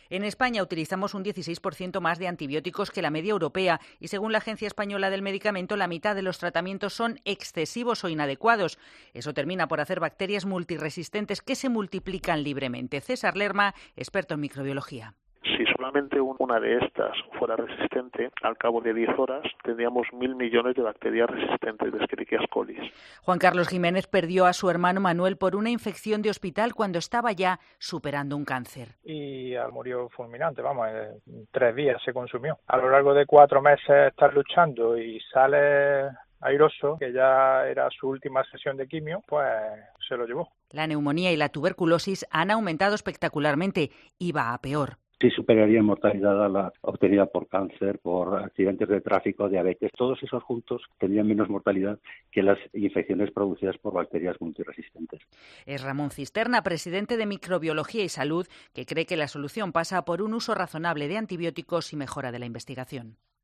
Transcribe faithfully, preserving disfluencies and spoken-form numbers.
En España utilizamos un dieciséis por ciento más de antibióticos que la media europea y, según la Agencia Española del Medicamento, la mitad de los tratamientos son excesivos o inadecuados. Eso termina por hacer bacterias multiresistentes que se multiplican libremente. César Lerma, experto en microbiología. Si solamente una de estas fuera resistente, al cabo de diez horas tendríamos mil millones de bacterias resistentes de Escherichia coli. Juan Carlos Jiménez perdió a su hermano Manuel por una infección de hospital cuando estaba ya superando un cáncer. Y murió fulminante, vamos, en tres días se consumió. A lo largo de cuatro meses estar luchando y sale airoso, que ya era su última sesión de quimio, pues se lo llevó. La neumonía y la tuberculosis han aumentado espectacularmente y va a peor. Sí superaría en mortalidad a la obtenida por cáncer, por accidentes de tráfico, diabetes. Todos esos juntos tendrían menos mortalidad que las infecciones producidas por bacterias multiresistentes. Es Ramón Cisterna, presidente de Microbiología y Salud, que cree que la solución pasa por un uso razonable de antibióticos y mejora de la investigación.